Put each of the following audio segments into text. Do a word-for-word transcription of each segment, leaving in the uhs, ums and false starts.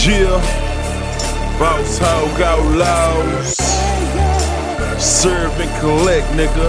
Yeah, Boss Hog Outlaws. Serve and collect, nigga.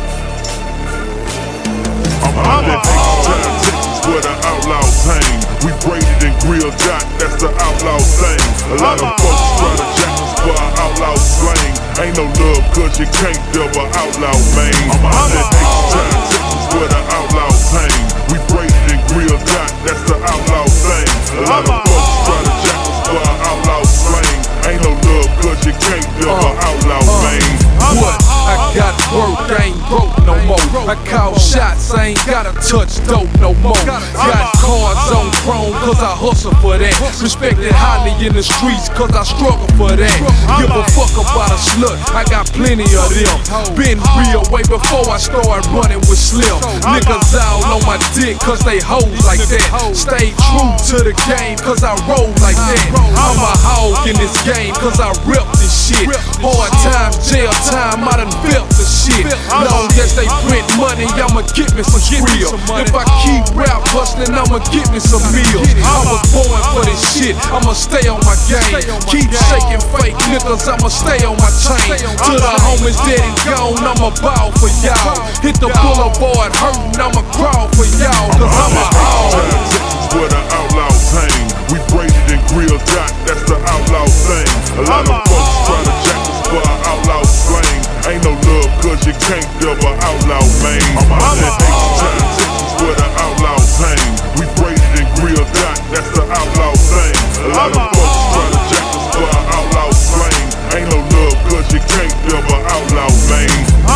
I'm out at H-Town, Texas, where the outlaws hang. We braided and grilled dot, that's the outlaw thing. A lot of folks try to jack us for our outlaw slang. Ain't no love cause you can't double outlaw, man. I'm out at H-Town, Texas, where the outlaws hang. We braided and grilled dot, that's the outlaw thing. A lot of folks try to jack us for our outlaw slang. Ain't no love cause you can't double uh, outlaw, uh, man. What? I got work, I ain't broke no more. I call shots, I ain't gotta touch dope no more. Got cars on chrome, cause I hustle for that. Respected highly in the streets, cause I struggle for that. Give a fuck about a slut, I got plenty of them. Been real way before I started running with Slim. Niggas all on my dick, cause they hoes like that. Stay true to the game, cause I roll like that. I'm a hog in this game, cause I rep this shit. Hard times, jail time, I done felt the shit. Long as they print money, I'ma get me some real. If I keep rap bustin', I'ma get me some meals. I was born for this shit, I'ma stay on my game. Keep shaking fake niggas, I'ma stay on my chain. To the homies dead and gone, I'ma bow for y'all. Hit the boulevard hurtin', I'ma crawl for y'all. Cause I'm a hog. Texas, where the outlaws hang. We braided and grilled dot, that's the outlaw thing. A lot of folks try to jack us for our outlaw slang. Ain't no love cause you can't double outlaw, man. I'm out at H-Town, Texas, where the outlaws hang. We braided and grilled dot, that's the outlaw thing. A lot of folks try to jack us for our outlaw slang. Ain't no love cause you can't double outlaw, man.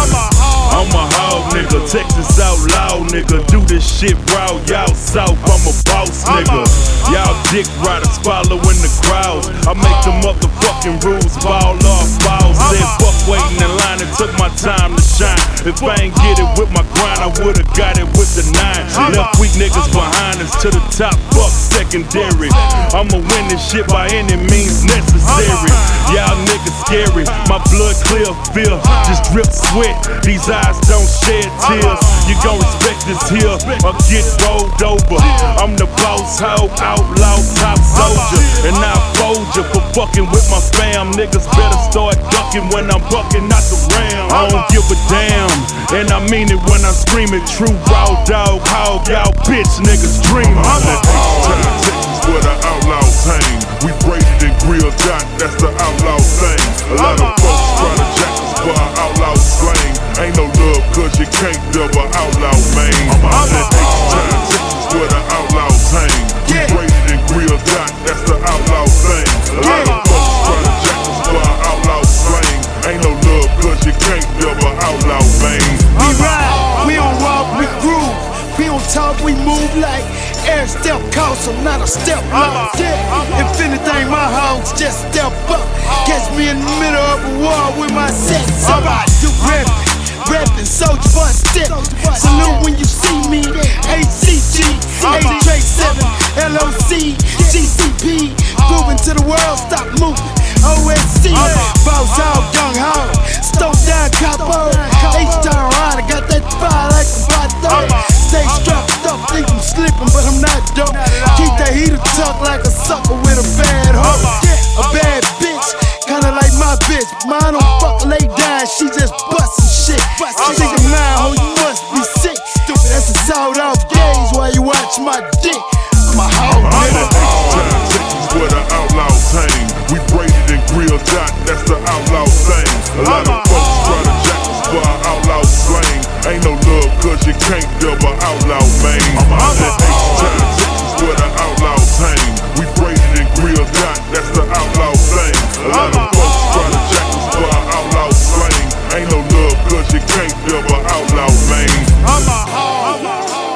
I'm a hog nigga, Texas outlaw nigga. Do this shit raw, y'all south, I'm a boss nigga. Y'all dick riders following the crowds. I make the motherfucking rules, ball off balls. Said fuck waiting in line and took my time to shine. If I ain't get it with my grind, I would've got it with the nine. Left weak niggas behind us to the top, fuck secondary. I'ma win this shit by any means necessary. Y'all niggas scary, my blood clear, feel, just drip sweat. These eyes don't shed tears. You gon' respect this here or get rolled over. I'm the boss hog, outlaw, top soldier, and I fold you for fucking with my fam. Niggas better start ducking when I'm bucking out the ram. I don't give a damn, and I mean it when I scream it. True raw dog, hog, y'all bitch niggas dreaming. I'm at H-Town, Texas, where the outlaws hang. We braided and grilled dot, that's the outlaw thing. A lot of folks try to jack us for our outlaw slang. Ain't no love cause you can't double outlaw, man. I'm out at H-Town, Texas, where the outlaws hang. We braided and grilled dot, that's the outlaw thing. A lot of folks try to jack us for our outlaw slang. Ain't no love cause you can't double outlaw, man. We ride, we don't walk, we groove. We don't talk, we move like every step costs, so not a step lost. Yeah. If anything, my hogs just step up. Catch me in the middle of a war with my sets. Alright, you rapping, rapping, soldier for a step. Salute when you see me. H C G, H J seven, L O C, G C P. Moving to the world, stop moving. O S C, Boss Hog, Young Hog, Stoke down, Capo. H-Town rider, got that fire like a five thirty. Stay strapped up, think I'm slipping, but I'm not dope. Keep that heater tucked like a sucker with a bad hoe. A bad bitch, kinda like my bitch. Mine don't fuck lay down, she just bustin' shit. She think I'm mine, ho, you must be sick. That's a sold off gaze while you watch my dick. I'm a hoe, nigga. H-Town, Texas, where the outlaws hang. We braided and grilled dot, that's the outlaw thing. A lot of folks try to jack us for our outlaw slang. Ain't no love cause you can't double outlaw, man. I'm out at H-Town, Texas, where the outlaws hang. We braided and grilled dot, that's the outlaw thing. A lot of folks try to jack us for our outlaw slang. Ain't no love cause you can't double outlaw, man. I'm a hog.